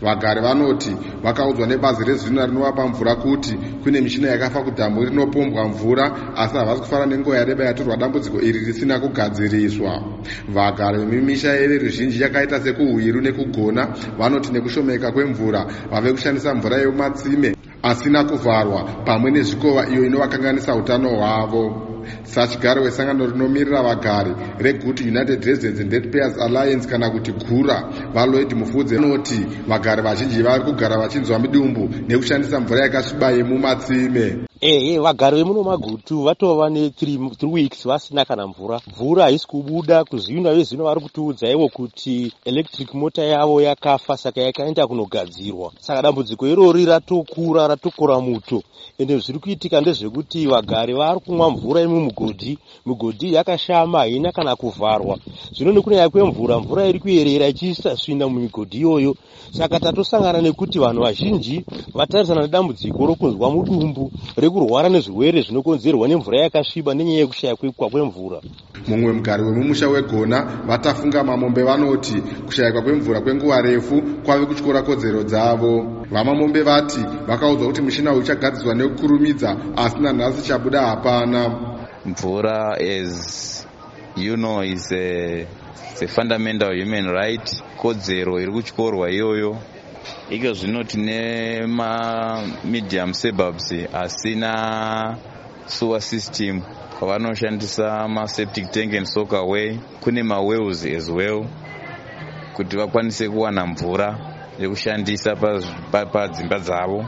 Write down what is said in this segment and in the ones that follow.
Vagari vanoti vakaudzwa nebazi rezvinhu rinovapa mvura kuti kune mishina yakafa kudhamu rinopombwa mvura, asi havasi kufara nenguva yareba yatorwa dambudziko iri risina kugadziriswa. Vagari vemimisha yeruzhinji yakaita sekuhwiru nekugona vanoti nekushomeka kwemvura vave kushandisa mvura yematsime asina kuvharwa pamwe nezvikova iyo inovakanganisa utano hwavo. Sachigaro wesangano rinomirira vagari reGuti United Residents and Ratepayers Alliance kana kuti GURA vaLloyd Mufudze vanoti vagari vazhinji vari kugara vachinzwa midumbu nekushandisa mvura yakasviba yemumatsime. Vagari vemuno magutu vatova ne3 weeks vasina kana mvura haisi kubuda. Kuzviuna vezvino vari kutiudza ivo kuti electric motor yavo yakafa saka yakaenda kunogadzirwa. Saka dambudziko irori ratokura muto. Ende zviri kuitika ndezvekuti vagari vari kumwa mvura yemumugodhi. Migodhi yakashama haina kana kuvharwa. Zvino nekunyaya kwemvura iri kuyerera ichisasvinda mumigodhi iyoyo. Saka tatosangana nekuti vanhu vazhinji vatarisana nedambudziko rokunzwa mudumbu rekurwara nezvirwere zvinokonzerwa nemvura yakasviba nenyaya yekushaya kwemvura. Mumwe mugari wemumusha weGona vatafunga mamombe vanoti kushayikwa kwemvura kwenguva refu kwave kutyora kodzero dzavo. Vamamombe vati vakaudzwa kuti mushina uyu uchagadzirwa nekukurumidza asi nanhasi chabuda hapana. Mvura is a fundamental human right. Kodzero iri kutyorwa iyoyo. Iko zvino tine medium suburbs asina sewer system kwavanoshandisa septic tank and soak away. Kune wells as well kuti vakwanise kuwana mvura yekushandisa padzimba dzavo.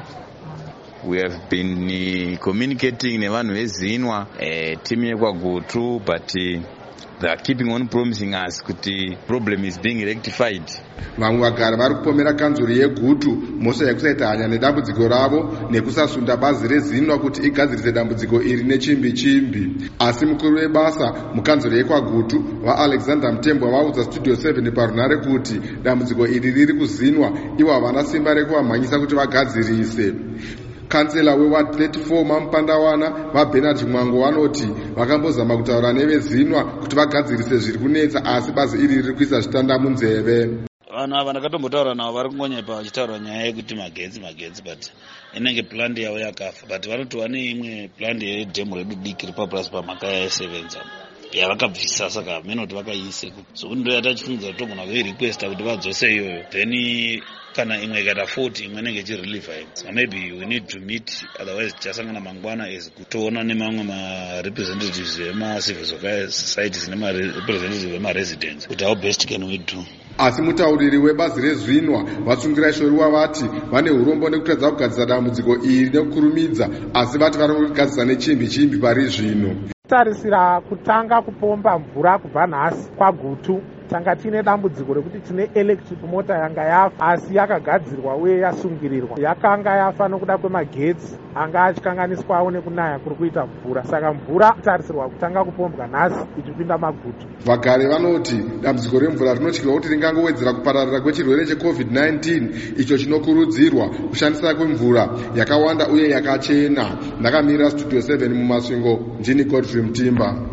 We have been communicating nevanhu veZinwa team yekwaGutu, but they are keeping on promising us kuti problem is being rectified. Vamwe vagari vari kupomera kanzuri yeGutu mhosva yekusaita hanya nedambudziko ravo nekusasunda bazi reZinwa kuti igadzirise dambudziko iri nechimbi. Asi mukuru webasa mukanzuri yekwaGutu vaAlexander Mutembwa vaudza Studio 7 parunhare kuti dambudziko iri riri kuZinwa ivo havana simba rekuvamhanyisa kuti vagadzirise. Kansela weWard 34 Mamupandawana vaBernard Mwango vanoti vakambozama kutaura neveZinwa kuti vagadzirise zviri kunetsa asi bazi iri riri kuisa zvitanda munzeve. Vanhu ava ndakatombotaura navo vari kungonyepa vachitaura nyaya yekuti magetsi but inenge plandi yavo yakafa, but vanoti vane imwe plandi yedhemu redu diki ripapurasi pamhaka yasevenza yavakabvisa, saka menoti vakaiise so ndo yatachifunza kuti togona kuirequesta kuti vadzose iyoyo, then kana imwe ikaita 40 imwe inenge ichirelieve. So maybe we need to meet, otherwise tichasangana mangwana as kutoona nemamwe ma-representatives vema-civil societies nema-representatives vema-residents kuti how best can we do. Asi mutauriri webazi reZinwa vatsungira ishoriwa vati vane urombo nekutadza kugadzisa dambudziko iri nekukurumidza, asi vati vari kugadzisa nechimbi pari zvino. Tarisira kutanga kupomba mvura kubva nhasi kwaGutu tanga tine dambudziko rekuti tine electric motor yanga yafa asi yakagadzirwa uye yasungirirwa. Yakanga yafa nokuda kwemagetsi anga achikanganiswawo nekunaya kuri kuita mvura, saka mvura tarisirwa kutanga kupombwa nhasi ichipinda maGutu. Vagari vanoti dambudziko remvura rinotyirwa kuti ringangowedzera kupararira kwechirwere cheCovid-19 icho chinokurudzirwa kushandisa kwemvura yakawanda uye yakachena. Ndakamirira Studio 7 mumasvingo, ndini Godfrey Mutimba.